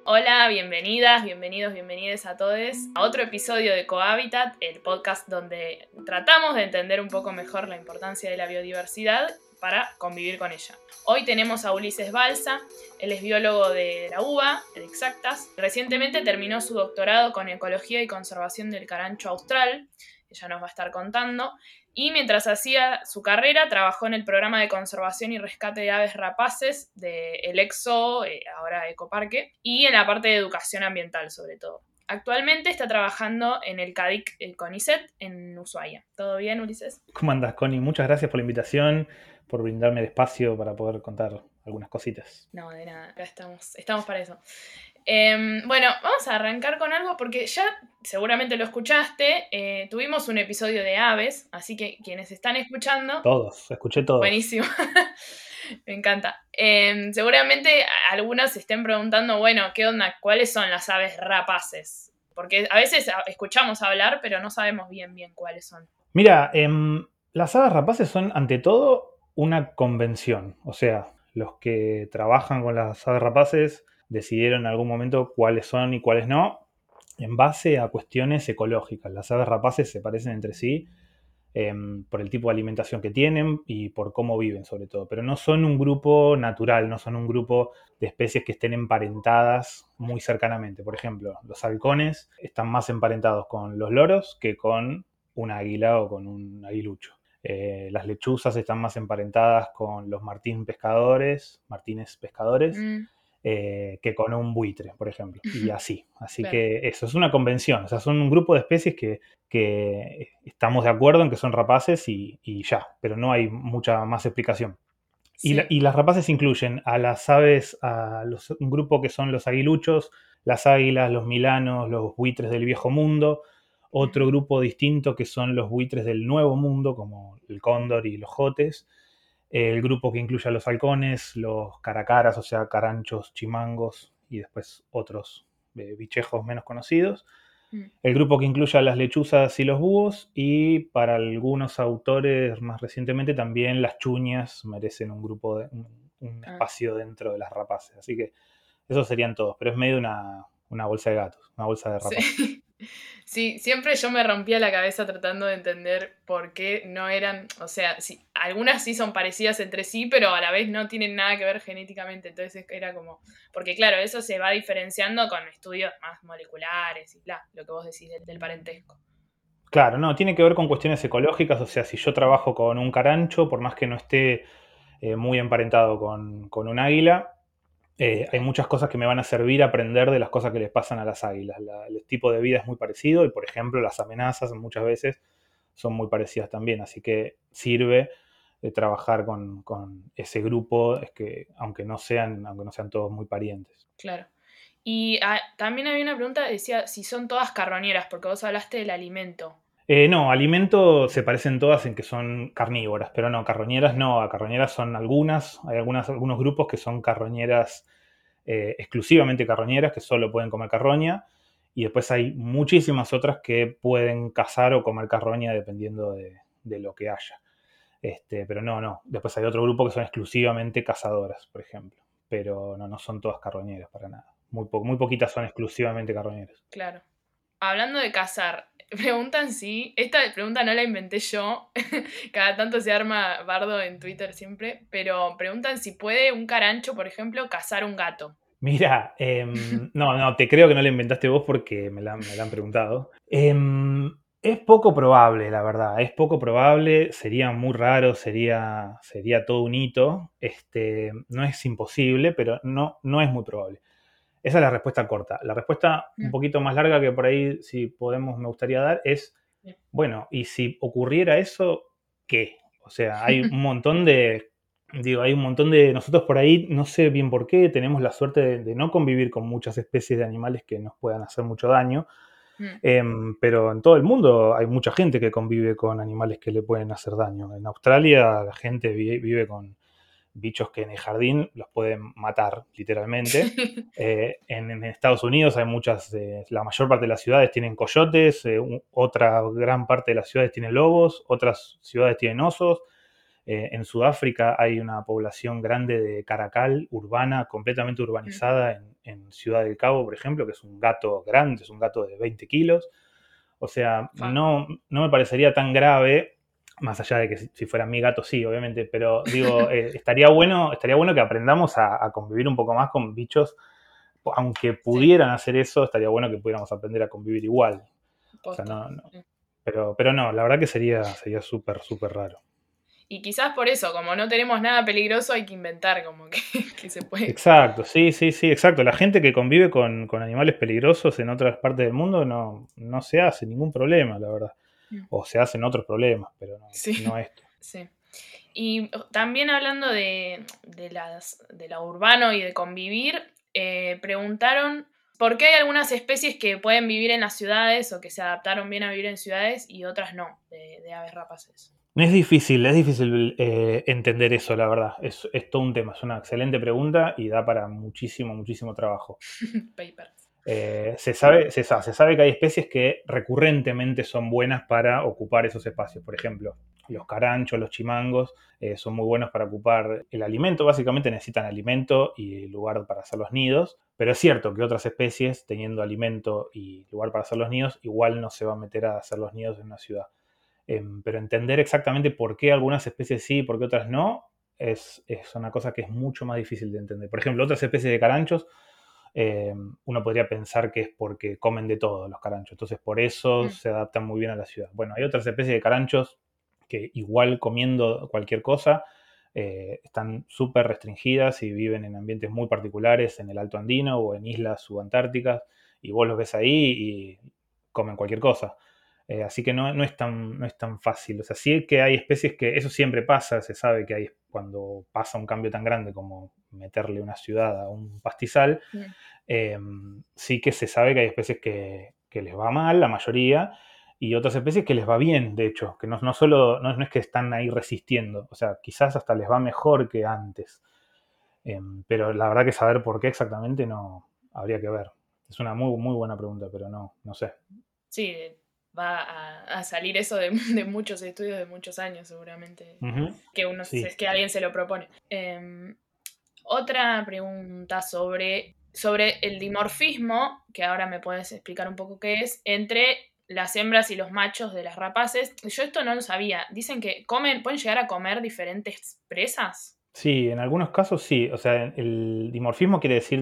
Hola, bienvenidas, bienvenidos, bienvenides a todos a otro episodio de Cohabitat, el podcast donde tratamos de entender un poco mejor la importancia de la biodiversidad para convivir con ella. Hoy tenemos a Ulises Balsa, él es biólogo de la UBA, de Exactas. Recientemente terminó su doctorado con Ecología y Conservación del Carancho Austral, ella nos va a estar contando. Y mientras hacía su carrera, trabajó en el programa de conservación y rescate de aves rapaces del EXO, ahora Ecoparque, y en la parte de educación ambiental sobre todo. Actualmente está trabajando en el CADIC CONICET en Ushuaia. ¿Todo bien, Ulises? ¿Cómo andás, Connie? Muchas gracias por la invitación, por brindarme el espacio para poder contar algunas cositas. No, de nada, acá estamos para eso. Bueno, vamos a arrancar con algo porque ya seguramente lo escuchaste. Tuvimos un episodio de aves, así que quienes están escuchando... Todos, escuché todos. Buenísimo. Me encanta. Seguramente algunos se estén preguntando, bueno, ¿qué onda? ¿Cuáles son las aves rapaces? Porque a veces escuchamos hablar, pero no sabemos bien cuáles son. Mira, las aves rapaces son ante todo una convención. O sea, los que trabajan con las aves rapaces decidieron en algún momento cuáles son y cuáles no, en base a cuestiones ecológicas. Las aves rapaces se parecen entre sí por el tipo de alimentación que tienen y por cómo viven sobre todo. Pero no son un grupo natural, no son un grupo de especies que estén emparentadas muy cercanamente. Por ejemplo, los halcones están más emparentados con los loros que con un águila o con un aguilucho. Las lechuzas están más emparentadas con los martines pescadores, Mm, que con un buitre, por ejemplo, y así. Así claro. que eso es una convención, o sea, son un grupo de especies que estamos de acuerdo en que son rapaces y ya, pero no hay mucha más explicación. Sí. Y las rapaces incluyen a las aves, un grupo que son los aguiluchos, las águilas, los milanos, los buitres del viejo mundo, otro grupo distinto que son los buitres del nuevo mundo, como el cóndor y los jotes, el grupo que incluye a los halcones, los caracaras, o sea, caranchos, chimangos y después otros bichejos menos conocidos. Mm. El grupo que incluye a las lechuzas y los búhos, y para algunos autores más recientemente también las chuñas merecen un Ah. espacio dentro de las rapaces. Así que esos serían todos, pero es medio una bolsa de gatos, una bolsa de rapaces. Sí. Sí, siempre yo me rompía la cabeza tratando de entender por qué no eran, o sea, sí, algunas sí son parecidas entre sí, pero a la vez no tienen nada que ver genéticamente, entonces era como, porque claro, eso se va diferenciando con estudios más moleculares y bla, lo que vos decís del parentesco. Claro, no, tiene que ver con cuestiones ecológicas, o sea, si yo trabajo con un carancho, por más que no esté muy emparentado con un águila, hay Claro. muchas cosas que me van a servir a aprender de las cosas que les pasan a las águilas. El tipo de vida es muy parecido y, por ejemplo, las amenazas muchas veces son muy parecidas también. Así que sirve trabajar con ese grupo, es que, aunque no sean todos muy parientes. Claro. Y también había una pregunta, decía si son todas carroñeras, porque vos hablaste del alimento. No, alimento se parecen todas en que son carnívoras, pero no, carroñeras no. Carroñeras son algunas, hay algunos grupos que son carroñeras, exclusivamente carroñeras, que solo pueden comer carroña, y después hay muchísimas otras que pueden cazar o comer carroña dependiendo de lo que haya. Pero no. Después hay otro grupo que son exclusivamente cazadoras, por ejemplo. Pero no son todas carroñeras para nada. Muy poquitas son exclusivamente carroñeras. Claro. Hablando de cazar, preguntan si, esta pregunta no la inventé yo, cada tanto se arma bardo en Twitter siempre, pero preguntan si puede un carancho, por ejemplo, cazar un gato. Mira, no, te creo que no la inventaste vos porque me la han preguntado. Es poco probable, la verdad, es poco probable, sería muy raro, sería todo un hito. No es imposible, pero no es muy probable. Esa es la respuesta corta. La respuesta un Mm. poquito más larga que por ahí, si podemos, me gustaría dar es, bueno, y si ocurriera eso, ¿qué? O sea, hay un montón de, nosotros por ahí, no sé bien por qué, tenemos la suerte de no convivir con muchas especies de animales que nos puedan hacer mucho daño, Mm. pero en todo el mundo hay mucha gente que convive con animales que le pueden hacer daño. En Australia la gente vive con bichos que en el jardín los pueden matar, literalmente. En Estados Unidos hay muchas, la mayor parte de las ciudades tienen coyotes, otra gran parte de las ciudades tienen lobos, otras ciudades tienen osos. En Sudáfrica hay una población grande de caracal, urbana, completamente urbanizada en Ciudad del Cabo, por ejemplo, que es un gato grande, es un gato de 20 kilos. O sea, no me parecería tan grave, más allá de que si fuera mi gato sí, obviamente, pero digo, estaría bueno que aprendamos a convivir un poco más con bichos, aunque pudieran hacer eso, estaría bueno que pudiéramos aprender a convivir igual. O sea, Posta. no. Pero no, la verdad que sería súper, súper raro. Y quizás por eso, como no tenemos nada peligroso, hay que inventar como que se puede. Exacto, sí, exacto. La gente que convive con animales peligrosos en otras partes del mundo no se hace ningún problema, la verdad. O se hacen otros problemas, pero Sí, no esto. sí. Y también hablando de lo urbano y de convivir, preguntaron por qué hay algunas especies que pueden vivir en las ciudades o que se adaptaron bien a vivir en ciudades y otras no, de aves rapaces. Es difícil entender eso, la verdad. Es todo un tema, es una excelente pregunta y da para muchísimo, muchísimo trabajo. Paper. Se sabe que hay especies que recurrentemente son buenas para ocupar esos espacios. Por ejemplo, los caranchos, los chimangos, son muy buenos para ocupar el alimento. Básicamente necesitan alimento y lugar para hacer los nidos. Pero es cierto que otras especies, teniendo alimento y lugar para hacer los nidos, igual no se va a meter a hacer los nidos en una ciudad. Pero entender exactamente por qué algunas especies sí y por qué otras no, es una cosa que es mucho más difícil de entender. Por ejemplo, otras especies de caranchos, uno podría pensar que es porque comen de todo los caranchos, entonces por eso se adaptan muy bien a la ciudad. Bueno, hay otras especies de caranchos que igual comiendo cualquier cosa, están súper restringidas y viven en ambientes muy particulares en el Alto Andino o en islas subantárticas, y vos los ves ahí y comen cualquier cosa. Así que no es tan fácil. O sea, sí que hay especies que eso siempre pasa, se sabe que hay cuando pasa un cambio tan grande como meterle una ciudad a un pastizal, sí que se sabe que hay especies que les va mal, la mayoría, y otras especies que les va bien, de hecho, que no es que están ahí resistiendo, o sea, quizás hasta les va mejor que antes. Pero la verdad que saber por qué exactamente no habría que ver. Es una muy, muy buena pregunta, pero no sé. Sí, va a salir eso de muchos estudios de muchos años seguramente, Ujú. que uno Sí. es que alguien se lo propone. Otra pregunta sobre el dimorfismo, que ahora me puedes explicar un poco qué es, entre las hembras y los machos de las rapaces. Yo esto no lo sabía. Dicen que pueden llegar a comer diferentes presas. Sí, en algunos casos sí. O sea, el dimorfismo quiere decir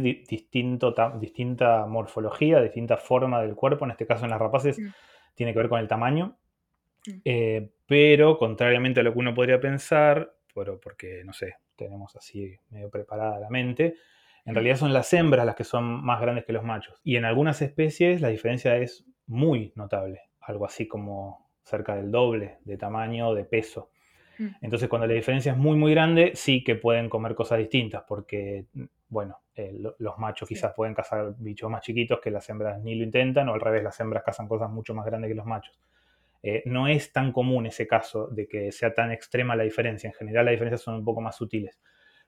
distinta morfología, distinta forma del cuerpo. En este caso, en las rapaces, Mm, tiene que ver con el tamaño. mm, Pero, contrariamente a lo que uno podría pensar, porque, no sé, tenemos así medio preparada la mente, en mm. realidad son las hembras las que son más grandes que los machos. Y en algunas especies la diferencia es muy notable. Algo así como cerca del doble de tamaño o de peso. Mm. Entonces, cuando la diferencia es muy, muy grande, sí que pueden comer cosas distintas, porque, bueno, los machos Sí. quizás pueden cazar bichos más chiquitos que las hembras ni lo intentan, o al revés, las hembras cazan cosas mucho más grandes que los machos. No es tan común ese caso de que sea tan extrema la diferencia. En general, las diferencias son un poco más sutiles.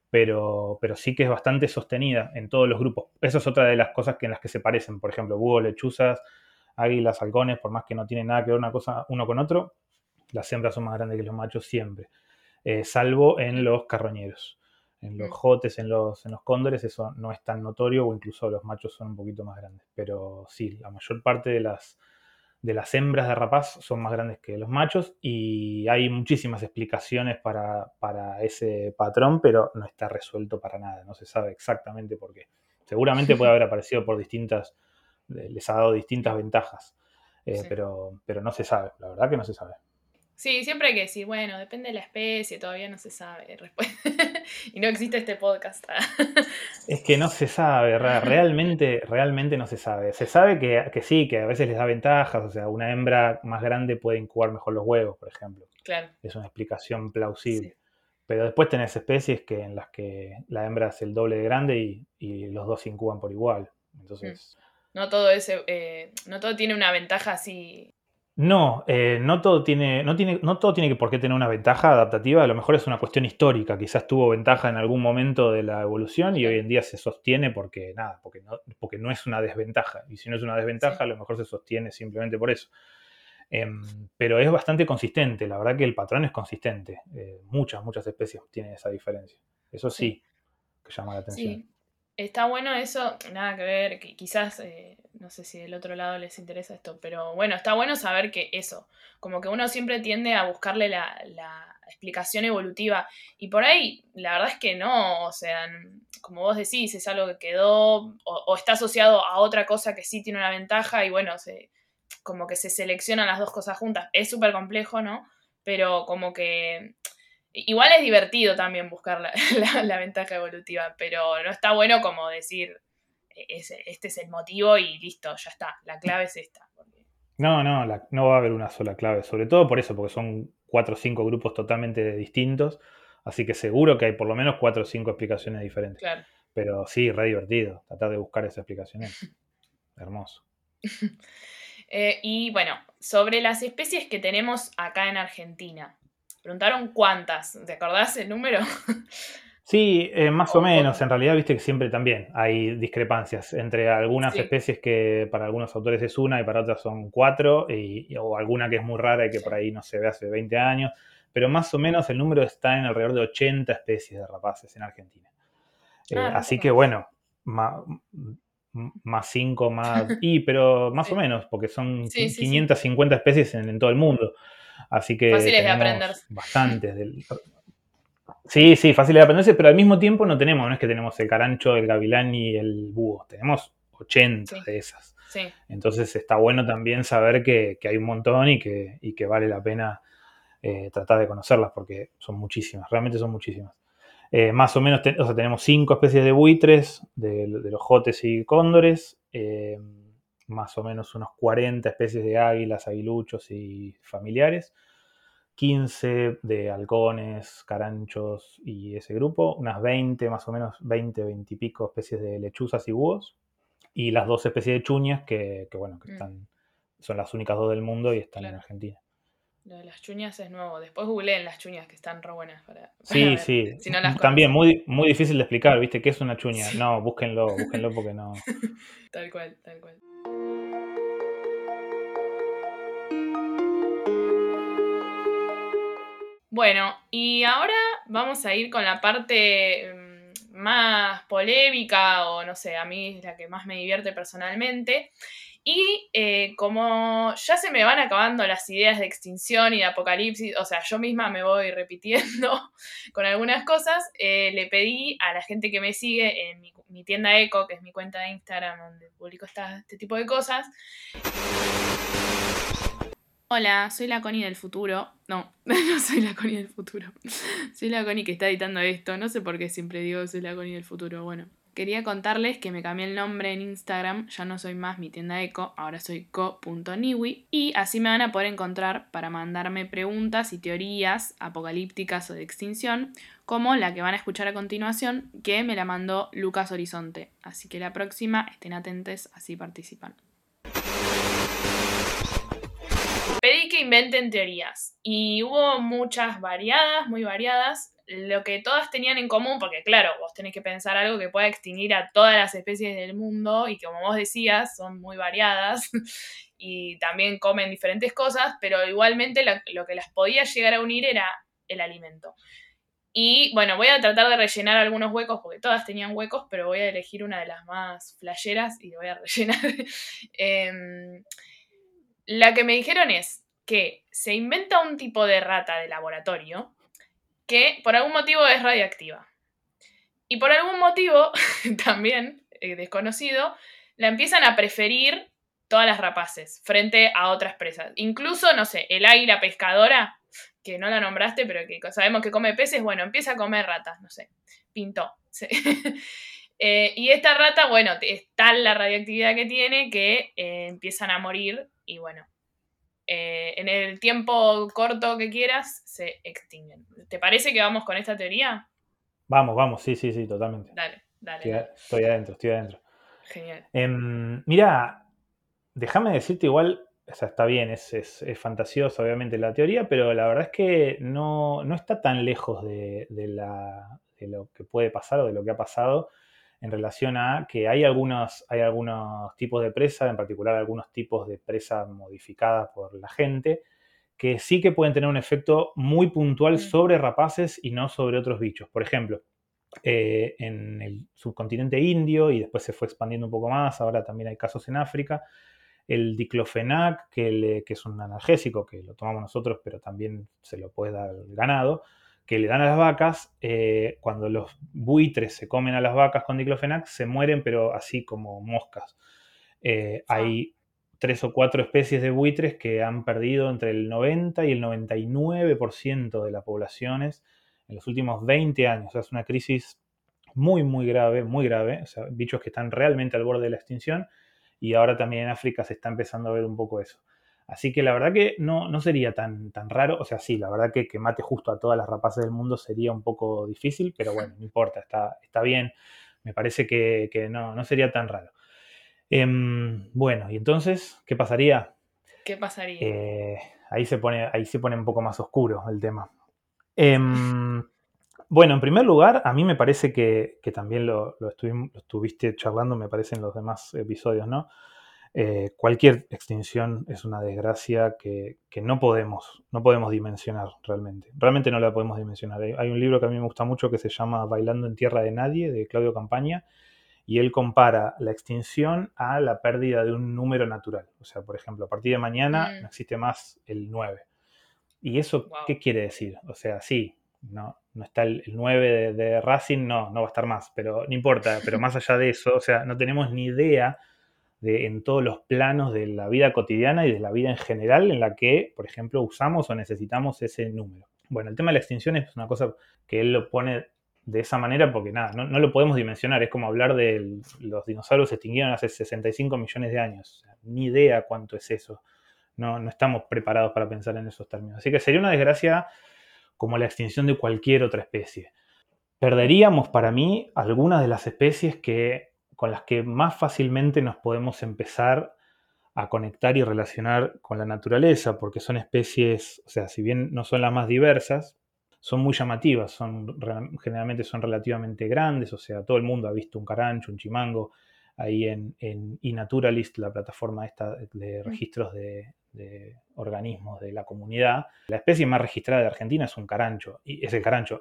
Pero sí que es bastante sostenida en todos los grupos. Eso es otra de las cosas en las que se parecen. Por ejemplo, búhos, lechuzas, águilas, halcones, por más que no tienen nada que ver una cosa uno con otro, las hembras son más grandes que los machos siempre. Salvo en los carroñeros. En los Mm. jotes, en los cóndores, eso no es tan notorio, o incluso los machos son un poquito más grandes. Pero sí, la mayor parte de las hembras de rapaz son más grandes que los machos, y hay muchísimas explicaciones para ese patrón, pero no está resuelto para nada, no se sabe exactamente por qué. Seguramente puede haber aparecido por les ha dado distintas Sí, ventajas, sí. pero no se sabe, la verdad que no se sabe. Sí, siempre hay que decir, bueno, depende de la especie, todavía no se sabe. Y no existe este podcast. Es que no se sabe, realmente no se sabe. Se sabe que sí, que a veces les da ventajas, o sea, una hembra más grande puede incubar mejor los huevos, por ejemplo. Claro, Es una explicación sí. plausible. Pero después tenés especies en las que la hembra es el doble de grande y los dos incuban por igual. Mm. Entonces, No todo tiene una ventaja así. no todo tiene por qué tener una ventaja adaptativa. A lo mejor es una cuestión histórica. Quizás tuvo ventaja en algún momento de la evolución y hoy Claro, en día se sostiene porque no es una desventaja. Y si no es una sí. desventaja, a lo mejor se sostiene simplemente por eso. Pero es bastante consistente, la verdad que el patrón es consistente. Muchas especies tienen esa diferencia. Eso Sí. sí, que llama la atención. Sí, está bueno eso, nada que ver, que quizás, no sé si del otro lado les interesa esto, pero bueno, está bueno saber que eso, como que uno siempre tiende a buscarle la explicación evolutiva y por ahí la verdad es que no, o sea, como vos decís, es algo que quedó o está asociado a otra cosa que sí tiene una ventaja y bueno, como que se seleccionan las dos cosas juntas, es súper complejo, ¿no? Pero como que igual es divertido también buscar la ventaja evolutiva, pero no está bueno como decir, este es el motivo y listo, ya está, la clave es esta. No, no va a haber una sola clave, sobre todo por eso, porque son 4 o 5 grupos totalmente distintos, así que seguro que hay por lo menos 4 o 5 explicaciones diferentes. Claro. Pero sí, re divertido, tratar de buscar esa explicación es hermoso. Y bueno, sobre las especies que tenemos acá en Argentina. Preguntaron cuántas, ¿te acordás el número? Sí, más O o un menos. poco. En realidad, viste que siempre también hay discrepancias entre algunas Sí, especies que para algunos autores es una y para otras son cuatro, o alguna que es muy rara y que sí. por ahí no se ve hace 20 años. Pero más o menos el número está en alrededor de 80 especies de rapaces en Argentina. Ah, re Así que pocas. bueno, más 5, más... pero más o Sí, menos, porque son sí, sí, sí. 550 especies en todo el mundo. Así que Fáciles de aprender. tenemos bastantes. Sí, sí, fácil de aprenderse, pero al mismo tiempo no es que tenemos el carancho, el gavilán y el búho, tenemos 80 Sí, de esas. sí. Entonces está bueno también saber que hay un montón y que vale la pena tratar de conocerlas porque son muchísimas, realmente son muchísimas. Más o menos, o sea, tenemos 5 especies de buitres, de los jotes y cóndores, más o menos unos 40 especies de águilas, aguiluchos y familiares. 15 de halcones, caranchos y ese grupo, unas 20 más o menos, 20 y pico especies de lechuzas y búhos, y las dos especies de chuñas bueno, que Mm, son las únicas dos del mundo y están en claro. Argentina. Lo de las chuñas es nuevo. Después googleen las chuñas que están re buenas para Sí, ver, sí, si no las también conocen. muy difícil de explicar, ¿viste? ¿Qué es una chuña? Sí. No, búsquenlo porque no. Tal cual, tal cual. Bueno, y ahora vamos a ir con la parte más polémica, o no sé, a mí es la que más me divierte personalmente. Y como ya se me van acabando las ideas de extinción y de apocalipsis, o sea, yo misma me voy repitiendo con algunas cosas, le pedí a la gente que me sigue en mi tienda Eco, que es mi cuenta de Instagram donde publico este tipo de cosas. Hola, soy la Connie del futuro. No, no soy la Connie del futuro. Soy la Connie que está editando esto. No sé por qué siempre digo soy la Connie del futuro. Bueno, quería contarles que me cambié el nombre en Instagram. Ya no soy más mi tienda eco, ahora soy co.niwi. Y así me van a poder encontrar para mandarme preguntas y teorías apocalípticas o de extinción, como la que van a escuchar a continuación, que me la mandó Lucas Horizonte. Así que la próxima estén atentos, así participan. Pedí que inventen teorías y hubo muchas variadas, muy variadas, lo que todas tenían en común, porque claro, vos tenés que pensar algo que pueda extinguir a todas las especies del mundo y que como vos decías, son muy variadas y también comen diferentes cosas, pero igualmente lo que las podía llegar a unir era el alimento. Y bueno, voy a tratar de rellenar algunos huecos, porque todas tenían huecos, pero voy a elegir una de las más flasheras y lo voy a rellenar. La que me dijeron es que se inventa un tipo de rata de laboratorio que por algún motivo es radiactiva. Y por algún motivo, también desconocido, la empiezan a preferir todas las rapaces frente a otras presas. Incluso, no sé, el águila pescadora, que no la nombraste, pero que sabemos que come peces, bueno, empieza a comer ratas, no sé, pintó. Sí. Y esta rata, bueno, es tal la radiactividad que tiene que empiezan a morir y bueno, en el tiempo corto que quieras, se extinguen. ¿Te parece que vamos con esta teoría? Vamos, sí, sí, sí, totalmente. Dale, dale, Estoy, dale. estoy adentro, estoy adentro. Genial. Mira, déjame decirte igual, o sea, está bien, es fantasiosa obviamente la teoría, pero la verdad es que no está tan lejos de lo que puede pasar o de lo que ha pasado. en relación a que hay algunos tipos de presa, en particular algunos tipos de presa modificadas por la gente, que sí que pueden tener un efecto muy puntual sobre rapaces y no sobre otros bichos. Por ejemplo, en el subcontinente indio, y después se fue expandiendo un poco más, ahora también hay casos en África, el diclofenac, que es un analgésico que lo tomamos nosotros, pero también se lo puede dar al ganado, que le dan a las vacas, cuando los buitres se comen a las vacas con diclofenac, se mueren, pero así como moscas. Hay 3 o 4 especies de buitres que han perdido entre el 90 y el 99% de las poblaciones en los últimos 20 años. O sea, es una crisis muy, muy grave, muy grave. O sea, bichos que están realmente al borde de la extinción, y ahora también en África se está empezando a ver un poco eso. Así que la verdad que no sería tan raro. O sea, sí, la verdad que mate justo a todas las rapaces del mundo sería un poco difícil, pero bueno, no importa, está bien. Me parece que no sería tan raro. Bueno, y entonces, ¿qué pasaría? ¿Qué pasaría? Eh, ahí se pone un poco más oscuro el tema. Sí. Bueno, en primer lugar, a mí me parece que también lo estuviste charlando, me parece, en los demás episodios, ¿no? Cualquier extinción es una desgracia que no podemos dimensionar realmente. Realmente no la podemos dimensionar. Hay un libro que a mí me gusta mucho que se llama Bailando en Tierra de Nadie, de Claudio Campaña, y él compara la extinción a la pérdida de un número natural. O sea, por ejemplo, a partir de mañana no existe más el 9. ¿Y eso Wow. qué quiere decir? O sea, sí, no está el 9 de Racing, no va a estar más, pero no importa. Pero más allá de eso, o sea, no tenemos ni idea en todos los planos de la vida cotidiana y de la vida en general en la que, por ejemplo, usamos o necesitamos ese número. Bueno, el tema de la extinción es una cosa que él lo pone de esa manera porque nada, no lo podemos dimensionar. Es como hablar de los dinosaurios se extinguieron hace 65 millones de años. O sea, ni idea cuánto es eso. No estamos preparados para pensar en esos términos. Así que sería una desgracia como la extinción de cualquier otra especie. Perderíamos, para mí, algunas de las especies con las que más fácilmente nos podemos empezar a conectar y relacionar con la naturaleza, porque son especies, o sea, si bien no son las más diversas, son muy llamativas, generalmente son relativamente grandes. O sea, todo el mundo ha visto un carancho, un chimango, ahí en eNaturalist, la plataforma esta de registros de organismos de la comunidad. La especie más registrada de Argentina es un carancho, y es el carancho,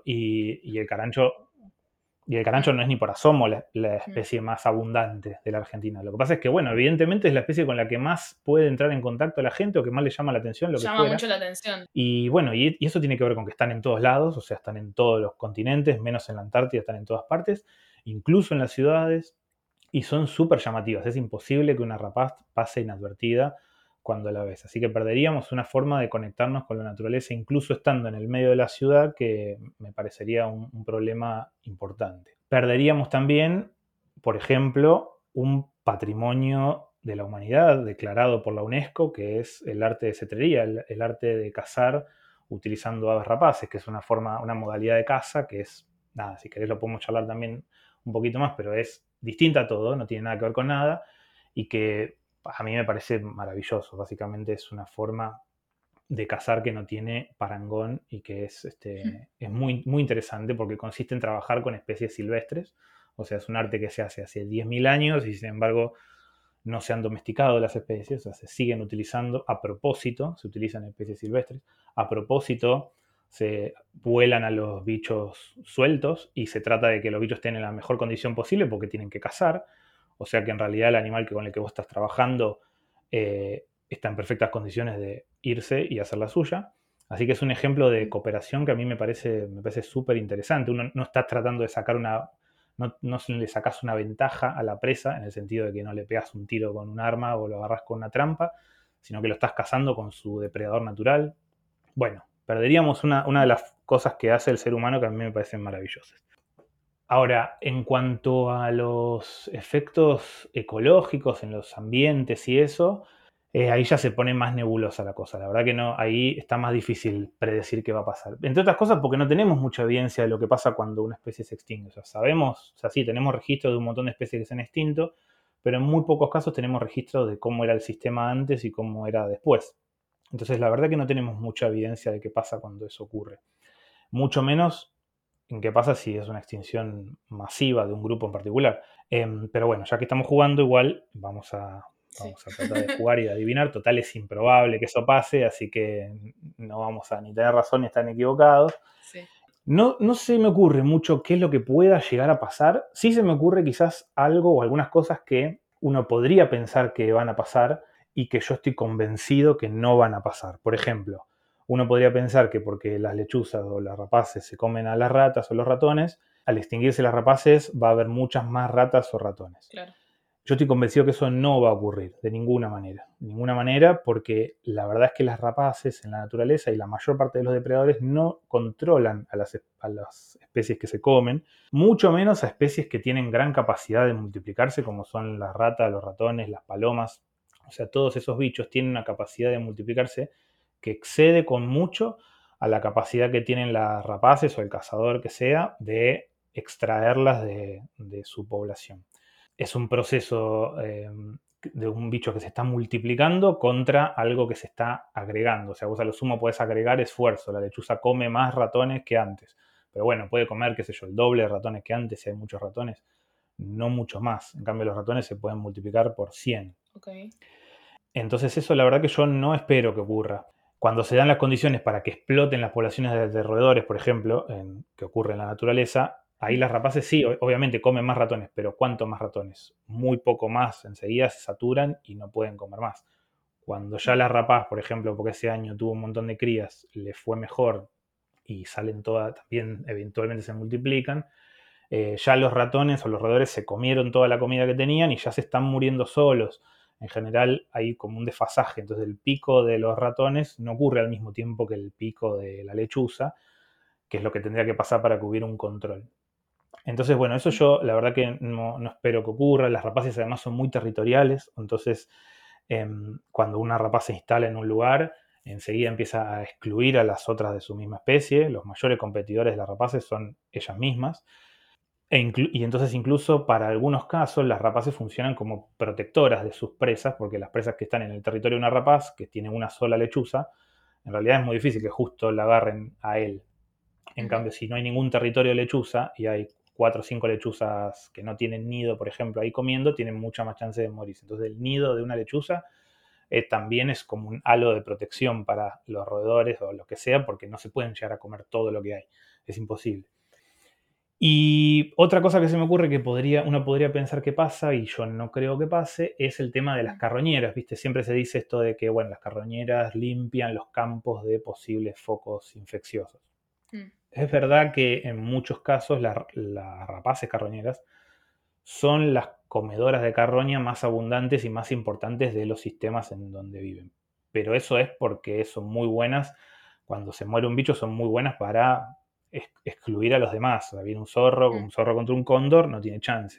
y el carancho no es ni por asomo la especie más abundante de la Argentina. Lo que pasa es que, bueno, evidentemente es la especie con la que más puede entrar en contacto la gente o que más le llama la atención, lo que Llama fuera. mucho la atención. Y bueno, y eso tiene que ver con que están en todos lados, o sea, están en todos los continentes, menos en la Antártida, están en todas partes, incluso en las ciudades, y son súper llamativas. Es imposible que una rapaz pase inadvertida cuando la ves. Así que perderíamos una forma de conectarnos con la naturaleza, incluso estando en el medio de la ciudad, que me parecería un problema importante. Perderíamos también, por ejemplo, un patrimonio de la humanidad declarado por la UNESCO, que es el arte de cetrería, el arte de cazar utilizando aves rapaces, que es una modalidad de caza que es, nada, si querés lo podemos charlar también un poquito más, pero es distinta a todo, no tiene nada que ver con nada, y que a mí me parece maravilloso. Básicamente es una forma de cazar que no tiene parangón y que es muy, muy interesante porque consiste en trabajar con especies silvestres. O sea, es un arte que se hace hace 10.000 años y sin embargo no se han domesticado las especies, o sea, se siguen utilizando a propósito, se utilizan especies silvestres, a propósito se vuelan a los bichos sueltos y se trata de que los bichos estén en la mejor condición posible porque tienen que cazar. O sea que en realidad el animal con el que vos estás trabajando está en perfectas condiciones de irse y hacer la suya. Así que es un ejemplo de cooperación que a mí me parece súper interesante. Uno no está tratando de sacar no le sacas una ventaja a la presa en el sentido de que no le pegas un tiro con un arma o lo agarras con una trampa, sino que lo estás cazando con su depredador natural. Bueno, perderíamos una de las cosas que hace el ser humano que a mí me parecen maravillosas. Ahora, en cuanto a los efectos ecológicos en los ambientes y eso, ahí ya se pone más nebulosa la cosa. La verdad que no, ahí está más difícil predecir qué va a pasar. Entre otras cosas porque no tenemos mucha evidencia de lo que pasa cuando una especie se extingue. O sea, sabemos, o sea, sí, tenemos registro de un montón de especies que se han extinto, pero en muy pocos casos tenemos registro de cómo era el sistema antes y cómo era después. Entonces, la verdad que no tenemos mucha evidencia de qué pasa cuando eso ocurre. Mucho menos en qué pasa si es una extinción masiva de un grupo en particular. Pero bueno, ya que estamos jugando, igual vamos a tratar de jugar y de adivinar. Total, es improbable que eso pase, así que no vamos a ni tener razón ni estar equivocados. Sí. No se me ocurre mucho qué es lo que pueda llegar a pasar. Sí se me ocurre quizás algo o algunas cosas que uno podría pensar que van a pasar y que yo estoy convencido que no van a pasar. Por ejemplo, uno podría pensar que porque las lechuzas o las rapaces se comen a las ratas o los ratones, al extinguirse las rapaces va a haber muchas más ratas o ratones. Claro. Yo estoy convencido que eso no va a ocurrir de ninguna manera, porque la verdad es que las rapaces en la naturaleza y la mayor parte de los depredadores no controlan a las especies que se comen, mucho menos a especies que tienen gran capacidad de multiplicarse, como son las ratas, los ratones, las palomas. O sea, todos esos bichos tienen una capacidad de multiplicarse que excede con mucho a la capacidad que tienen las rapaces o el cazador que sea de extraerlas de su población. Es un proceso de un bicho que se está multiplicando contra algo que se está agregando. O sea, vos a lo sumo podés agregar esfuerzo. La lechuza come más ratones que antes. Pero bueno, puede comer, qué sé yo, el doble de ratones que antes si hay muchos ratones. No mucho más. En cambio, los ratones se pueden multiplicar por 100. Okay. Entonces eso la verdad que yo no espero que ocurra. Cuando se dan las condiciones para que exploten las poblaciones de roedores, por ejemplo, que ocurre en la naturaleza, ahí las rapaces sí, obviamente comen más ratones, pero ¿cuánto más ratones? Muy poco más, enseguida se saturan y no pueden comer más. Cuando ya la rapaz, por ejemplo, porque ese año tuvo un montón de crías, le fue mejor y salen todas, también eventualmente se multiplican, ya los ratones o los roedores se comieron toda la comida que tenían y ya se están muriendo solos. En general hay como un desfasaje, entonces el pico de los ratones no ocurre al mismo tiempo que el pico de la lechuza, que es lo que tendría que pasar para que hubiera un control. Entonces, bueno, eso yo la verdad que no espero que ocurra. Las rapaces además son muy territoriales, entonces cuando una rapaz se instala en un lugar, enseguida empieza a excluir a las otras de su misma especie. Los mayores competidores de las rapaces son ellas mismas. Y entonces incluso para algunos casos las rapaces funcionan como protectoras de sus presas, porque las presas que están en el territorio de una rapaz, que tiene una sola lechuza, en realidad es muy difícil que justo la agarren a él. En cambio, si no hay ningún territorio de lechuza y hay 4 o 5 lechuzas que no tienen nido, por ejemplo, ahí comiendo, tienen mucha más chance de morirse. Entonces el nido de una lechuza también es como un halo de protección para los roedores o lo que sea, porque no se pueden llegar a comer todo lo que hay. Es imposible. Y otra cosa que se me ocurre que uno podría pensar que pasa, y yo no creo que pase, es el tema de las carroñeras, ¿viste? Siempre se dice esto de que, bueno, las carroñeras limpian los campos de posibles focos infecciosos. Es verdad que en muchos casos las rapaces carroñeras son las comedoras de carroña más abundantes y más importantes de los sistemas en donde viven. Pero eso es porque son muy buenas, cuando se muere un bicho, son muy buenas para excluir a los demás. O sea, viene un zorro contra un cóndor, no tiene chance.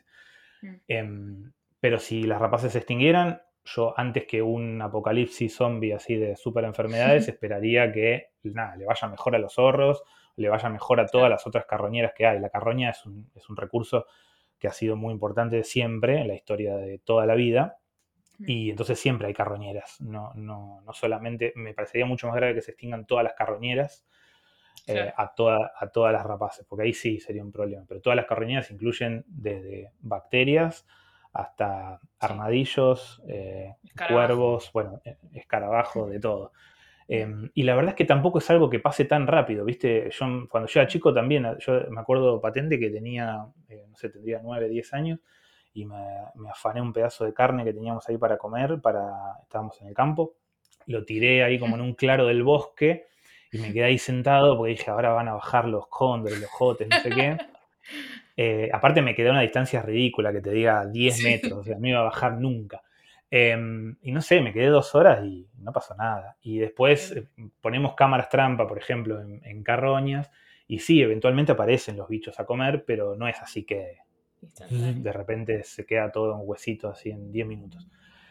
Pero si las rapaces se extinguieran, yo antes que un apocalipsis zombie así de super enfermedades, esperaría que le vaya mejor a los zorros, le vaya mejor a todas las otras carroñeras que hay. La carroña es un recurso que ha sido muy importante siempre en la historia de toda la vida. Y entonces siempre hay carroñeras. No solamente, me parecería mucho más grave que se extingan todas las carroñeras a todas las rapaces, porque ahí sí sería un problema. Pero todas las carroñeras incluyen desde bacterias hasta armadillos, cuervos, bueno, escarabajos, de todo. Y la verdad es que tampoco es algo que pase tan rápido, ¿viste? Yo cuando yo era chico también, yo me acuerdo patente que tenía, no sé, tendría 9, 10 años, y me afané un pedazo de carne que teníamos ahí para comer, estábamos en el campo, lo tiré ahí como en un claro del bosque, y me quedé ahí sentado porque dije, ahora van a bajar los cóndores, los jotes, no sé qué. Aparte me quedé a una distancia ridícula, que te diga 10 metros, o sea, no iba a bajar nunca. Y no sé, me quedé 2 horas y no pasó nada. Y después ponemos cámaras trampa, por ejemplo, en carroñas, y sí, eventualmente aparecen los bichos a comer, pero no es así que de repente se queda todo en huesito así en 10 minutos.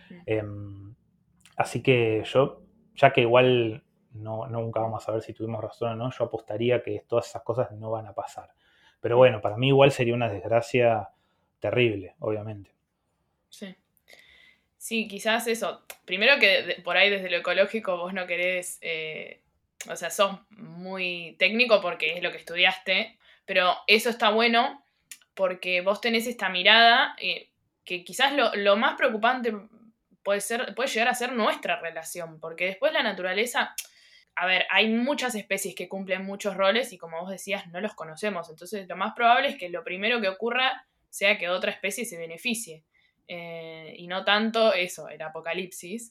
Así que yo, ya que igual nunca vamos a saber si tuvimos razón o no, yo apostaría que todas esas cosas no van a pasar. Pero bueno, para mí igual sería una desgracia terrible, obviamente. Sí. Sí, quizás eso. Primero que por ahí desde lo ecológico vos no querés, o sea, sos muy técnico porque es lo que estudiaste, Pero eso está bueno porque vos tenés esta mirada que quizás lo más preocupante puede llegar a ser nuestra relación, porque después la naturaleza, a ver, hay muchas especies que cumplen muchos roles y como vos decías, no los conocemos, entonces lo más probable es que lo primero que ocurra sea que otra especie se beneficie. Y no tanto eso, el apocalipsis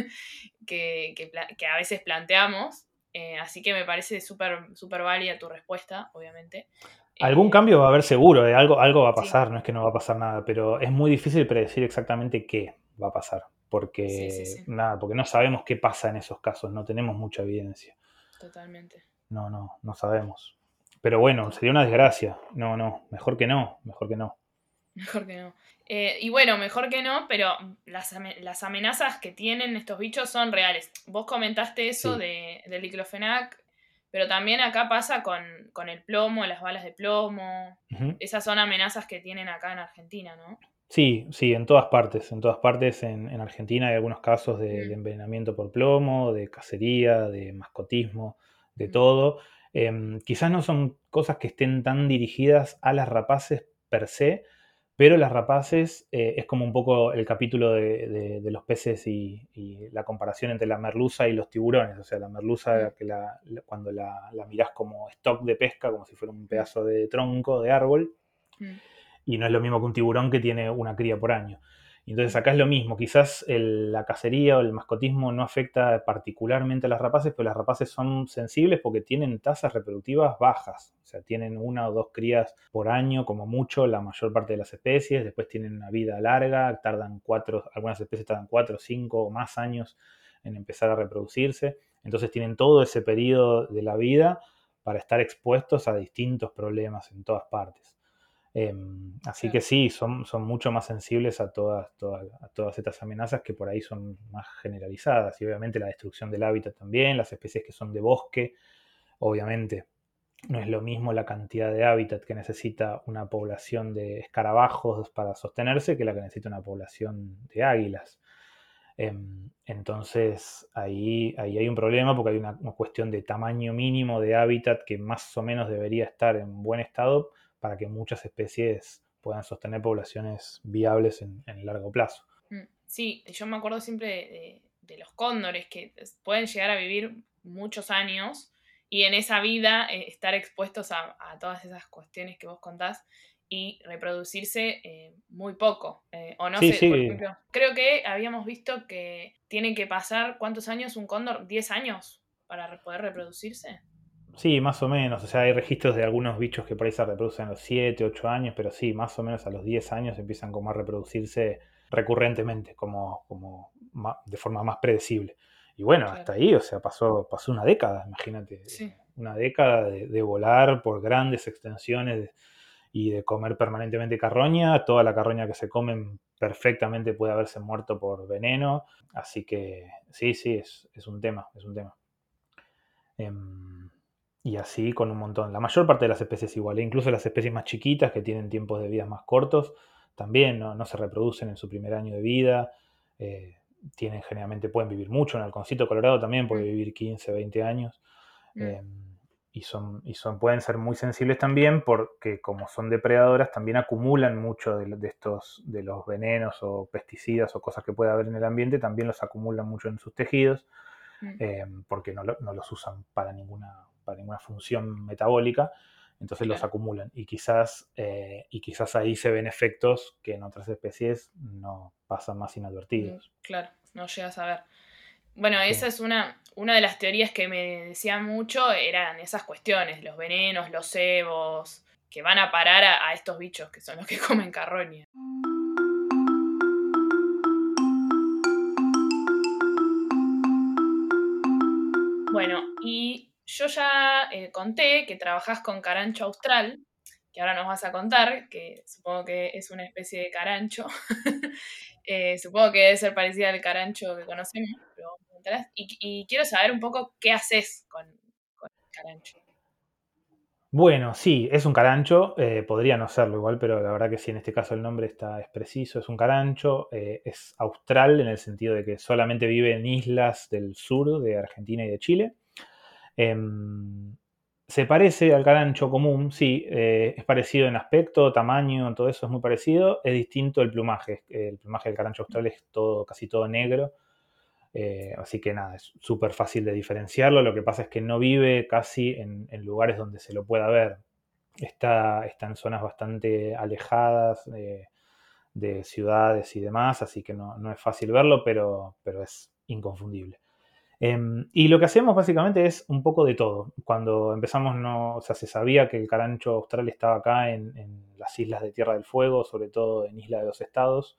que a veces planteamos. Así que me parece súper súper válida tu respuesta, obviamente. Algún Eh, cambio va a haber seguro, algo va a sí, pasar, no es que no va a pasar nada, pero es muy difícil predecir exactamente qué va a pasar, sí, sí, porque sí, porque no sabemos qué pasa en esos casos, no tenemos mucha evidencia. totalmente. No sabemos. Pero bueno, To- sería una desgracia. No, mejor que no, mejor que no. Mejor que no. Y bueno, mejor que no, pero las amenazas que tienen estos bichos son reales. Vos comentaste eso Sí. del diclofenac, pero también acá pasa con el plomo, las balas de plomo. Ujú. Esas son amenazas que tienen acá en Argentina, ¿no? Sí, sí, en todas partes. En todas partes en Argentina hay algunos casos de Mm, envenenamiento por plomo, de cacería, de mascotismo, de mm, todo. Quizás no son cosas que estén tan dirigidas a las rapaces per se, pero las rapaces es como un poco el capítulo de los peces y la comparación entre la merluza y los tiburones. O sea, la mm, merluza cuando la mirás como stock de pesca, como si fuera un mm, pedazo de tronco de árbol, mm, y no es lo mismo que un tiburón que tiene una cría por año. Y entonces mm, acá es lo mismo, quizás la cacería o el mascotismo no afecta particularmente a las rapaces, pero las rapaces son sensibles porque tienen tasas reproductivas bajas, o sea, tienen una o dos crías por año como mucho la mayor parte de las especies, después tienen una vida larga, algunas especies tardan 4, 5 o más años en empezar a reproducirse, entonces tienen todo ese periodo de la vida para estar expuestos a distintos problemas en todas partes. Así que claro. sí, son mucho más sensibles a todas estas amenazas que por ahí son más generalizadas. Y obviamente la destrucción del hábitat también, las especies que son de bosque, obviamente no es lo mismo la cantidad de hábitat que necesita una población de escarabajos para sostenerse que la que necesita una población de águilas. Entonces ahí hay un problema porque hay una cuestión de tamaño mínimo de hábitat que más o menos debería estar en buen estado para que muchas especies puedan sostener poblaciones viables en largo plazo. Sí, yo me acuerdo siempre de los cóndores que pueden llegar a vivir muchos años y en esa vida estar expuestos a todas esas cuestiones que vos contás y reproducirse muy poco. O no Sí, sé, por sí, ejemplo, creo que habíamos visto que tiene que pasar, ¿cuántos años un cóndor? ¿10 años para poder reproducirse? sí, más o menos. O sea, hay registros de algunos bichos que por ahí se reproducen a los 7, 8 años, pero sí, más o menos a los 10 años empiezan como a reproducirse recurrentemente, de forma más predecible. Y bueno, Claro, hasta ahí, o sea, pasó una década, imagínate, sí. una década de volar por grandes extensiones y de comer permanentemente carroña. Toda la carroña que se comen perfectamente puede haberse muerto por veneno. Así que sí, sí, es un tema, es un tema. Em, y así con un montón. La mayor parte de las especies igual, incluso las especies más chiquitas que tienen tiempos de vida más cortos, también no se reproducen en su primer año de vida. eh, Generalmente pueden vivir mucho. Un halconcito colorado también puede Mm, vivir 15, 20 años. mm, eh, pueden ser muy sensibles también porque como son depredadoras también acumulan mucho de los venenos o pesticidas o cosas que puede haber en el ambiente, también los acumulan mucho en sus tejidos mm, porque no los usan para ninguna función metabólica, entonces los claro. acumulan y quizás ahí se ven efectos que en otras especies no pasan más inadvertidos. Claro, no llegas a ver. Bueno, Sí. esa es una de las teorías que me decían mucho, eran esas cuestiones, los venenos, los cebos, que van a parar a estos bichos que son los que comen carroña. Bueno, y yo ya conté que trabajás con carancho austral, que ahora nos vas a contar, que supongo que es una especie de carancho. Supongo que debe ser parecida al carancho que conocemos, pero vos me contarás. Y quiero saber un poco qué haces con el carancho. Bueno, sí, es un carancho, podría no serlo igual, pero la verdad que sí, en este caso el nombre es preciso, es un carancho, es austral en el sentido de que solamente vive en islas del sur de Argentina y de Chile. Em, Se parece al carancho común, sí, es parecido en aspecto, tamaño, todo eso es muy parecido. Es distinto el plumaje. El plumaje del carancho austral es todo, casi todo negro. Así que nada, es súper fácil de diferenciarlo. Lo que pasa es que no vive casi en lugares donde se lo pueda ver. Está en zonas bastante alejadas de ciudades y demás, así que no es fácil verlo, pero es inconfundible. Y lo que hacemos básicamente es un poco de todo. Cuando empezamos, no, o sea, se sabía que el carancho austral estaba acá en las islas de Tierra del Fuego, sobre todo en Isla de los Estados,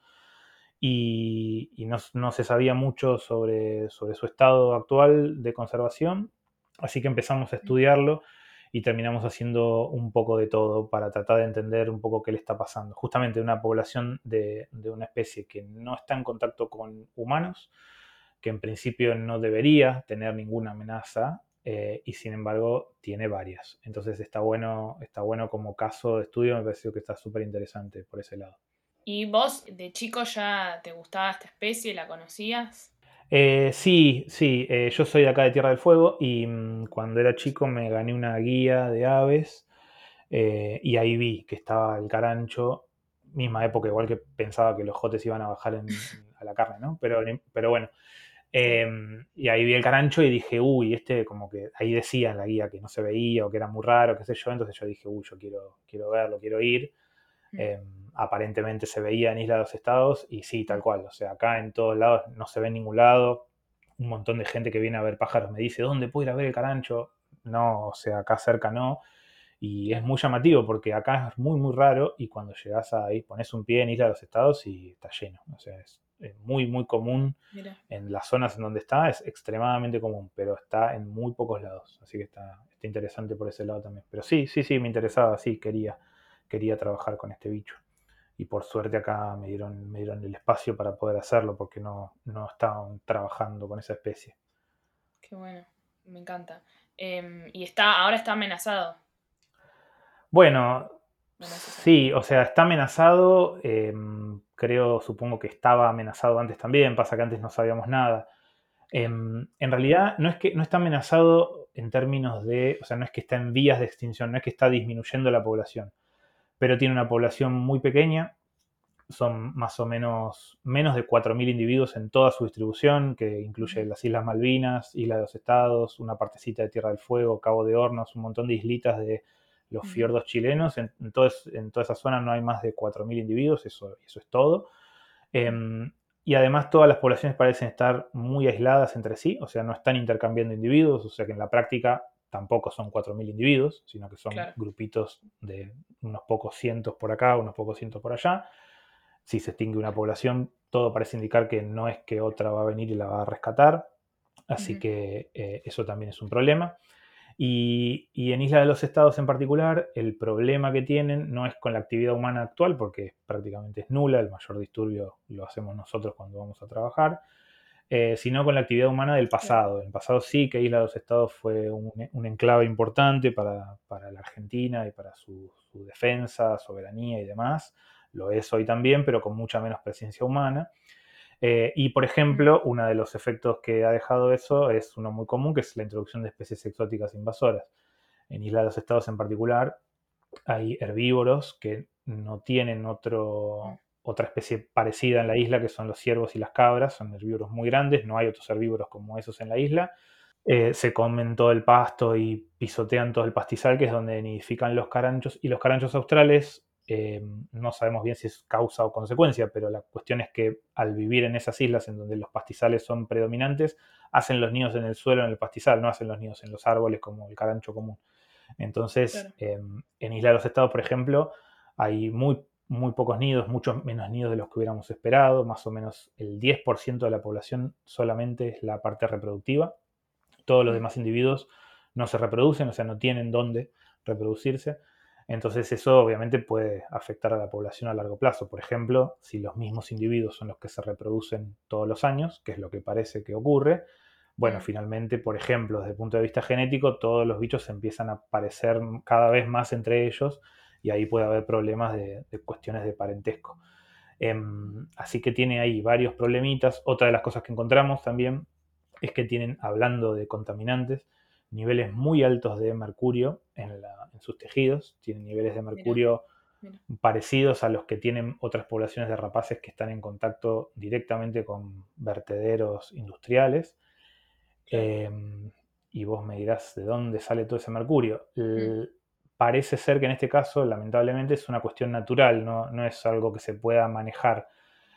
y no se sabía mucho sobre su estado actual de conservación, así que empezamos a estudiarlo y terminamos haciendo un poco de todo para tratar de entender un poco qué le está pasando. Justamente una población de una especie que no está en contacto con humanos, que en principio no debería tener ninguna amenaza, y sin embargo tiene varias. Entonces está bueno como caso de estudio, me pareció que está súper interesante por ese lado. ¿Y vos de chico ya te gustaba esta especie? ¿La conocías? Sí, sí, yo soy de acá de Tierra del Fuego y cuando era chico me gané una guía de aves, y ahí vi que estaba el carancho, misma época igual que pensaba que los jotes iban a bajar a la carne, ¿no? Pero bueno, Sí. y ahí vi el carancho y dije, uy, este como que ahí decía en la guía que no se veía o que era muy raro, qué sé yo, entonces yo dije, uy, yo quiero verlo, quiero ir. Mm, Eh, Aparentemente se veía en Isla de los Estados y sí, tal mm, cual. O sea, acá en todos lados no se ve en ningún lado. Un montón de gente que viene a ver pájaros me dice, ¿dónde puedo ir a ver el carancho? No, o sea, acá cerca no. Y es claro, muy llamativo porque acá es muy, muy raro y cuando llegas ahí, pones un pie en Isla de los Estados y está lleno. O sea, es muy, muy común mira. en las zonas en donde está, es extremadamente común, pero está en muy pocos lados. Así que está interesante por ese lado también. Pero sí, sí, sí, me interesaba, sí, quería trabajar con este bicho. Y por suerte acá me dieron el espacio para poder hacerlo porque no estaban trabajando con esa especie. Qué bueno, me encanta. Y ahora está amenazado. Bueno, O no se sabe. sí, o sea, está amenazado. Creo, supongo que estaba amenazado antes también. Pasa que antes no sabíamos nada. Claro. En realidad, no es que no está amenazado en términos de, o sea, no es que está en vías de extinción, no es que está disminuyendo la población, pero tiene una población muy pequeña. Son más o menos de 4.000 individuos en toda su distribución, que incluye Ujú, las Islas Malvinas, Isla de los Estados, una partecita de Tierra del Fuego, Cabo de Hornos, un montón de islitas de los ujú, fiordos chilenos. En toda esa zona no hay más de 4.000 individuos, eso es todo. mm, Y además todas las poblaciones parecen estar muy aisladas entre sí, o sea, no están intercambiando individuos, o sea que en la práctica tampoco son 4.000 individuos, sino que son claro. grupitos de unos pocos cientos por acá, unos pocos cientos por allá. Si se extingue una población, todo parece indicar que no es que otra va a venir y la va a rescatar, así Ujú, que eso también es un problema. Y en Isla de los Estados en particular, el problema que tienen no es con la actividad humana actual, porque prácticamente es nula, el mayor disturbio lo hacemos nosotros cuando vamos a trabajar, sino con la actividad humana del claro. pasado. En el pasado sí que Isla de los Estados fue un enclave importante para la Argentina y para su defensa, soberanía y demás. Lo es hoy también, pero con mucha menos presencia humana. Y, por Mm, ejemplo, uno de los efectos que ha dejado eso es uno muy común, que es la introducción de especies exóticas invasoras. En Isla de los Estados en particular hay herbívoros que no tienen mm, otra especie parecida en la isla, que son los ciervos y las cabras. Son herbívoros muy grandes, no hay otros herbívoros como esos en la isla. Se comen todo el pasto y pisotean todo el pastizal, que es donde nidifican los caranchos. Y los caranchos australes, no sabemos bien si es causa o consecuencia, pero la cuestión es que al vivir en esas islas en donde los pastizales son predominantes, hacen los nidos en el suelo, en el pastizal, no hacen los nidos en los árboles como el carancho común. Entonces, claro. en Isla de los Estados, por ejemplo, hay muy pocos nidos, muchos menos nidos de los que hubiéramos esperado. Más o menos el 10% de la población solamente es la parte reproductiva. Todos los Mm, demás individuos no se reproducen, o sea, no tienen dónde reproducirse. Entonces eso obviamente puede afectar a la población a largo plazo. Por ejemplo, si los mismos individuos son los que se reproducen todos los años, que es lo que parece que ocurre, bueno, mm, finalmente, por ejemplo, desde el punto de vista genético, todos los bichos empiezan a parecer cada vez más entre ellos y ahí puede haber problemas de cuestiones de parentesco. Así que tiene ahí varios problemitas. Otra de las cosas que encontramos también es que tienen, hablando de contaminantes, niveles muy altos de mercurio en sus tejidos, tienen niveles de Mira, mercurio mira. parecidos a los que tienen otras poblaciones de rapaces que están en contacto directamente con vertederos industriales. Claro. Eh, y vos me dirás de dónde sale todo ese mercurio. Mm, Parece ser que en este caso, lamentablemente, es una cuestión natural, no es algo que se pueda manejar.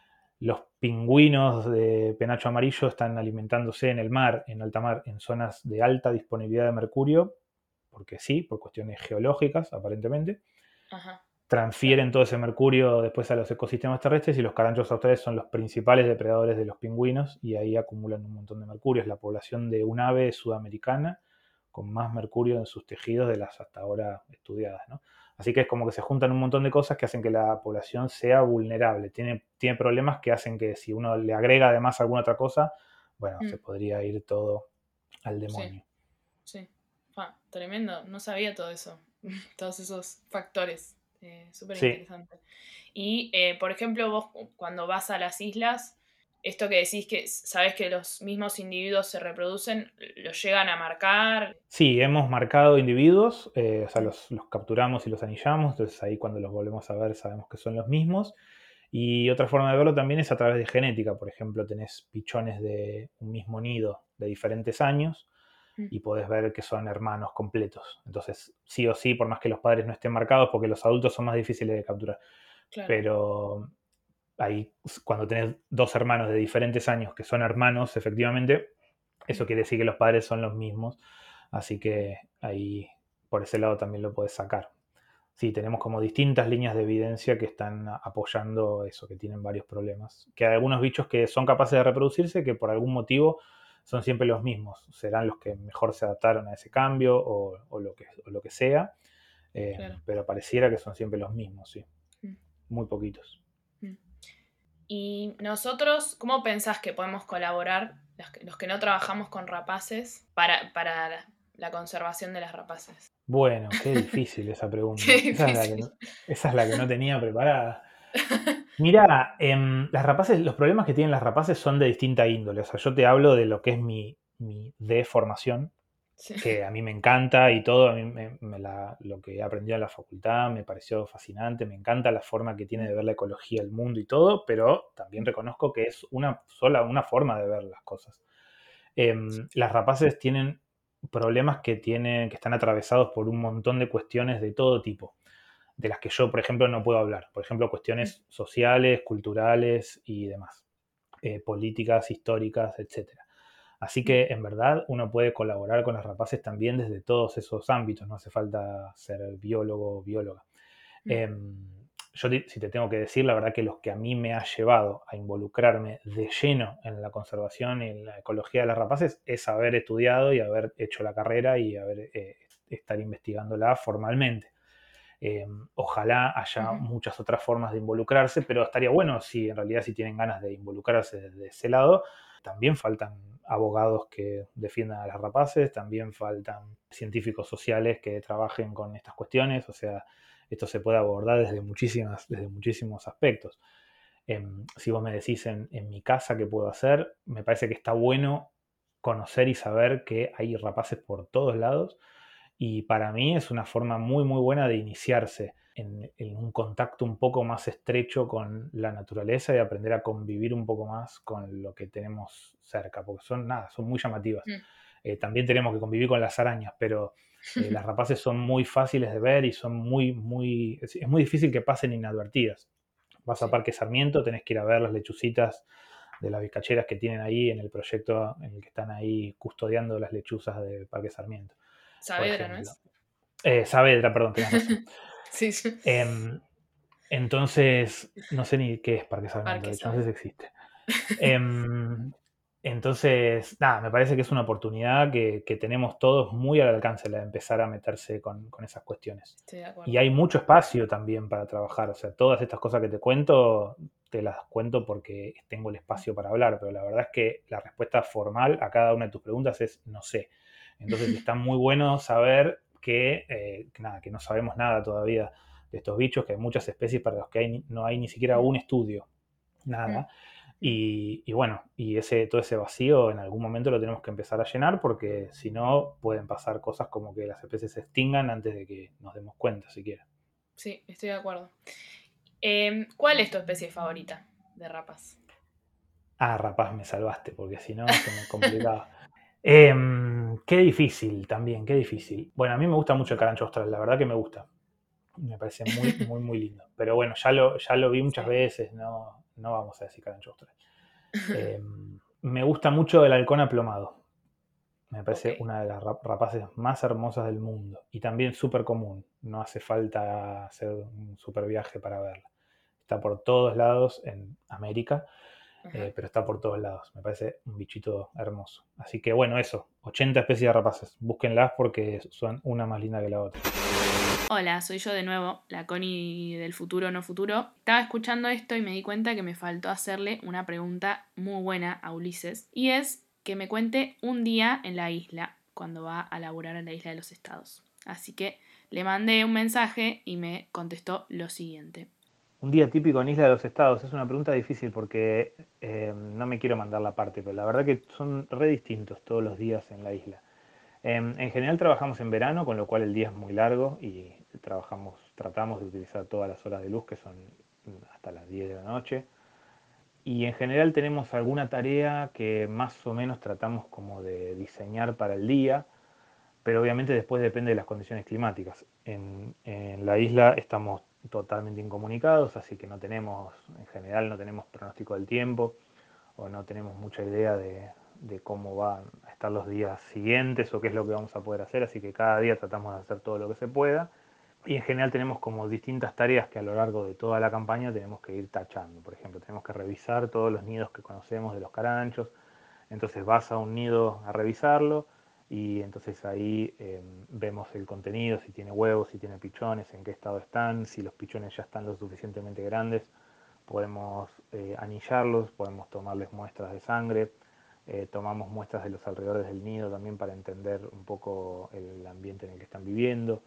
Los pingüinos de penacho amarillo están alimentándose en el mar, en alta mar, en zonas de alta disponibilidad de mercurio, porque sí, por cuestiones geológicas, aparentemente. ajá, claro. Transfieren todo ese mercurio después a los ecosistemas terrestres y los caranchos australes son los principales depredadores de los pingüinos y ahí acumulan un montón de mercurio. Es la población de un ave sudamericana con más mercurio en sus tejidos de las hasta ahora estudiadas, ¿no? Así que es como que se juntan un montón de cosas que hacen que la población sea vulnerable. Tiene problemas que hacen que si uno le agrega además alguna otra cosa, bueno, se Mm, podría ir todo al sí, demonio. sí. Tremendo, no sabía todo eso, todos esos factores. Súper Sí, interesante. Y, por ejemplo, vos cuando vas a las islas, esto que decís que sabés que los mismos individuos se reproducen, ¿lo llegan a marcar? sí, hemos marcado individuos, o sea, Mm, los capturamos y los anillamos, entonces ahí cuando los volvemos a ver sabemos que son los mismos. Y otra forma de verlo también es a través de genética, por ejemplo, tenés pichones de un mismo nido de diferentes años mm, y podés ver que son hermanos completos. Entonces, sí o sí, por más que los padres no estén marcados, porque los adultos son más difíciles de capturar, claro. pero ahí cuando tenés dos hermanos de diferentes años que son hermanos, efectivamente, Mm, eso quiere decir que los padres son los mismos, así que ahí por ese lado también lo podés sacar. Sí, tenemos como distintas líneas de evidencia que están apoyando eso, que tienen varios problemas. Que hay algunos bichos que son capaces de reproducirse, que por algún motivo son siempre los mismos. Serán los que mejor se adaptaron a ese cambio o lo que sea, claro. pero pareciera que son siempre los mismos, sí. Mm, Muy poquitos. mm. Y nosotros, ¿cómo pensás que podemos colaborar, los que no trabajamos con rapaces, para la conservación de las rapaces? Bueno, qué difícil esa Qué pregunta. difícil. Esa es la que no tenía preparada. Mira, las rapaces, los problemas que tienen las rapaces son de distinta índole. O sea, yo te hablo de lo que es mi de formación, Sí. que a mí me encanta y todo, a mí lo que he aprendido en la facultad me pareció fascinante, me encanta la forma que tiene de ver la ecología, el mundo y todo, pero también reconozco que es una forma de ver las cosas. Las rapaces tienen problemas que están atravesados por un montón de cuestiones de todo tipo, de las que yo, por ejemplo, no puedo hablar. Por ejemplo, cuestiones sociales, culturales y demás, políticas, históricas, etcétera. Así que en verdad uno puede colaborar con las rapaces también desde todos esos ámbitos, no hace falta ser biólogo o bióloga. Yo, si te tengo que decir, la verdad que los que a mí me ha llevado a involucrarme de lleno en la conservación y en la ecología de las rapaces es haber estudiado y haber hecho la carrera y estar investigándola formalmente. Ojalá haya muchas otras formas de involucrarse, pero estaría bueno si en realidad si tienen ganas de involucrarse desde ese lado. También faltan abogados que defiendan a las rapaces, también faltan científicos sociales que trabajen con estas cuestiones, o sea, esto se puede abordar desde muchísimos aspectos. Si vos me decís en mi casa qué puedo hacer, me parece que está bueno conocer y saber que hay rapaces por todos lados y para mí es una forma muy, muy buena de iniciarse en un contacto un poco más estrecho con la naturaleza y aprender a convivir un poco más con lo que tenemos cerca, porque son muy llamativas. Mm, También tenemos que convivir con las arañas, pero las rapaces son muy fáciles de ver y son es muy difícil que pasen inadvertidas. Vas a sí. Parque Sarmiento, tenés que ir a ver las lechucitas de las vizcacheras que tienen ahí en el proyecto en el que están ahí custodiando las lechuzas de Parque Sarmiento, por Saavedra, ¿no ejemplo. es? Saavedra, perdón, tenés razón. Sí, sí. Em, entonces, no sé ni qué es Parque Sarmiento, Parque de hecho, no sé si Saavedra. existe. Em, entonces, nada, me parece que es una oportunidad que tenemos todos muy al alcance la de empezar a meterse con esas cuestiones. Estoy de acuerdo. Y hay mucho espacio también para trabajar, o sea, todas estas cosas que te cuento, te las cuento porque tengo el espacio para hablar, pero la verdad es que la respuesta formal a cada una de tus preguntas es no sé. Entonces está muy bueno saber que no sabemos nada todavía de estos bichos, que hay muchas especies para las que no hay ni siquiera un estudio, Mm, nada. Y bueno, todo ese vacío en algún momento lo tenemos que empezar a llenar porque si no pueden pasar cosas como que las especies se extingan antes de que nos demos cuenta siquiera. Sí, estoy de acuerdo. ¿Cuál es tu especie favorita de rapas? Ah, rapaz, me salvaste porque si no se me complicaba. Qué difícil también, qué difícil. Bueno, a mí me gusta mucho el carancho austral, la verdad que me gusta. Me parece muy, muy, muy lindo. Pero bueno, ya lo vi muchas Sí. veces, no vamos a decir carancho austral. Eh, Me gusta mucho el halcón aplomado. Me Ok. parece una de las rapaces más hermosas del mundo. Y también súper común. No hace falta hacer un súper viaje para verla. Está por todos lados en América, Ajá. pero está por todos lados. Me parece un bichito hermoso. Así que bueno, eso. 80 especies de rapaces. Búsquenlas porque son una más linda que la otra. Hola, soy yo de nuevo, la Connie del futuro no futuro. Estaba escuchando esto y me di cuenta que me faltó hacerle una pregunta muy buena a Ulises, y es que me cuente un día en la isla, cuando va a laburar en la isla de los estados. Así que le mandé un mensaje y me contestó lo siguiente. Un día típico en Isla de los Estados es una pregunta difícil porque no me quiero mandar la parte, pero la verdad que son re distintos todos los días en la isla. En general trabajamos en verano, con lo cual el día es muy largo y tratamos de utilizar todas las horas de luz, que son hasta las 10 de la noche. Y en general tenemos alguna tarea que más o menos tratamos como de diseñar para el día, pero obviamente después depende de las condiciones climáticas. En la isla estamos totalmente incomunicados, así que en general no tenemos pronóstico del tiempo o no tenemos mucha idea de cómo van a estar los días siguientes o qué es lo que vamos a poder hacer, así que cada día tratamos de hacer todo lo que se pueda. Y en general tenemos como distintas tareas que a lo largo de toda la campaña tenemos que ir tachando. Por ejemplo, tenemos que revisar todos los nidos que conocemos de los caranchos. Entonces vas a un nido a revisarlo y entonces ahí vemos el contenido, si tiene huevos, si tiene pichones, en qué estado están, si los pichones ya están lo suficientemente grandes, podemos anillarlos, podemos tomarles muestras de sangre, tomamos muestras de los alrededores del nido también para entender un poco el ambiente en el que están viviendo.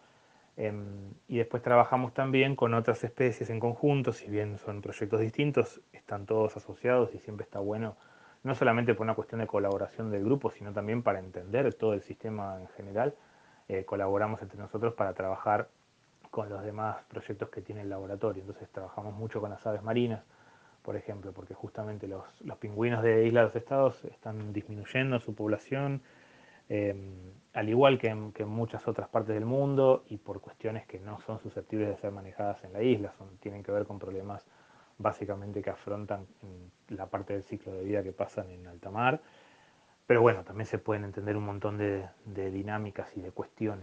Y después trabajamos también con otras especies en conjunto, si bien son proyectos distintos, están todos asociados y siempre está bueno, no solamente por una cuestión de colaboración del grupo, sino también para entender todo el sistema en general. Colaboramos entre nosotros para trabajar con los demás proyectos que tiene el laboratorio. Entonces trabajamos mucho con las aves marinas, por ejemplo, porque justamente los pingüinos de Isla de los Estados están disminuyendo su población, eh, al igual que en muchas otras partes del mundo, y por cuestiones que no son susceptibles de ser manejadas en la isla, tienen que ver con problemas básicamente que afrontan en la parte del ciclo de vida que pasan en alta mar. Pero bueno, también se pueden entender un montón de dinámicas y de cuestiones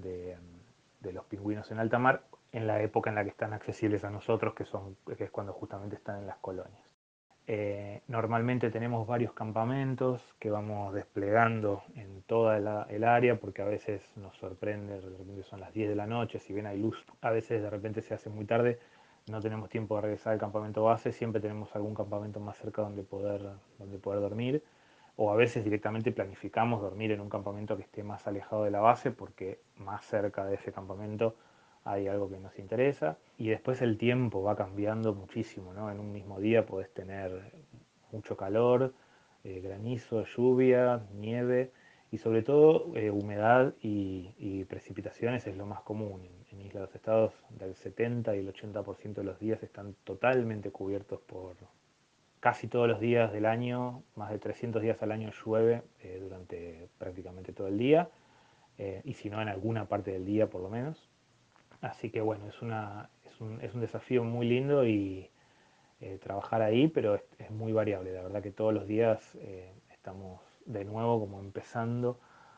de los pingüinos en alta mar en la época en la que están accesibles a nosotros, que es cuando justamente están en las colonias. Normalmente tenemos varios campamentos que vamos desplegando en toda el área porque a veces nos sorprende, de repente son las 10 de la noche, si bien hay luz, a veces de repente se hace muy tarde, no tenemos tiempo de regresar al campamento base, siempre tenemos algún campamento más cerca donde poder dormir, o a veces directamente planificamos dormir en un campamento que esté más alejado de la base porque más cerca de ese campamento hay algo que nos interesa. Y después el tiempo va cambiando muchísimo, ¿no? En un mismo día podés tener mucho calor, granizo, lluvia, nieve y sobre todo humedad y precipitaciones es lo más común. En Isla de los Estados del 70 y el 80% de los días están totalmente cubiertos por, casi todos los días del año, más de 300 días al año llueve durante prácticamente todo el día, y si no en alguna parte del día por lo menos. Así que bueno, es un desafío muy lindo y trabajar ahí, pero es muy variable. La verdad que todos los días estamos de nuevo como empezando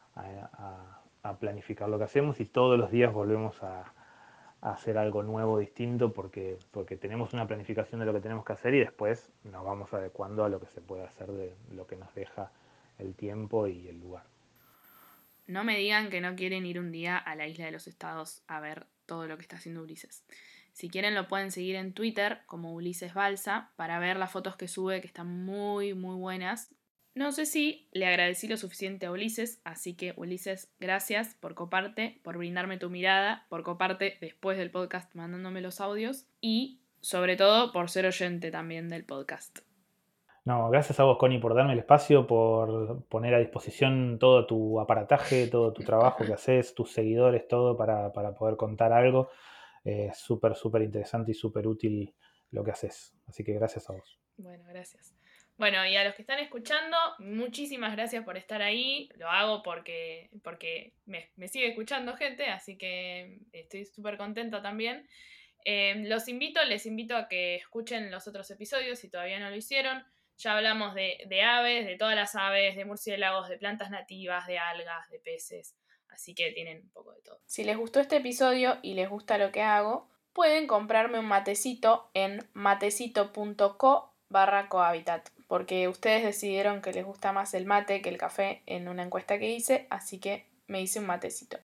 a planificar lo que hacemos y todos los días volvemos a hacer algo nuevo, distinto, porque tenemos una planificación de lo que tenemos que hacer y después nos vamos adecuando a lo que se puede hacer de lo que nos deja el tiempo y el lugar. No me digan que no quieren ir un día a la isla de los estados a ver todo lo que está haciendo Ulises. Si quieren lo pueden seguir en Twitter como Ulises Balsa para ver las fotos que sube que están muy muy buenas. No sé si le agradecí lo suficiente a Ulises, así que Ulises, gracias por coparte, por brindarme tu mirada, por coparte después del podcast mandándome los audios y sobre todo por ser oyente también del podcast. No, gracias a vos, Connie, por darme el espacio, por poner a disposición todo tu aparataje, todo tu trabajo que haces, tus seguidores, todo para poder contar algo. Súper, súper interesante y súper útil lo que haces. Así que gracias a vos. Bueno, gracias. Bueno, y a los que están escuchando, muchísimas gracias por estar ahí. Lo hago porque me sigue escuchando gente, así que estoy súper contenta también. Les invito a que escuchen los otros episodios si todavía no lo hicieron. Ya hablamos de aves, de todas las aves, de murciélagos, de plantas nativas, de algas, de peces. Así que tienen un poco de todo. Si les gustó este episodio y les gusta lo que hago, pueden comprarme un matecito en matecito.co/cohabitat, porque ustedes decidieron que les gusta más el mate que el café en una encuesta que hice, así que me hice un matecito.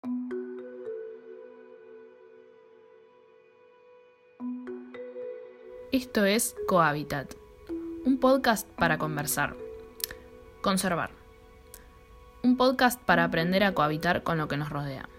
Esto es Cohabitat, un podcast para conversar, conservar, un podcast para aprender a cohabitar con lo que nos rodea.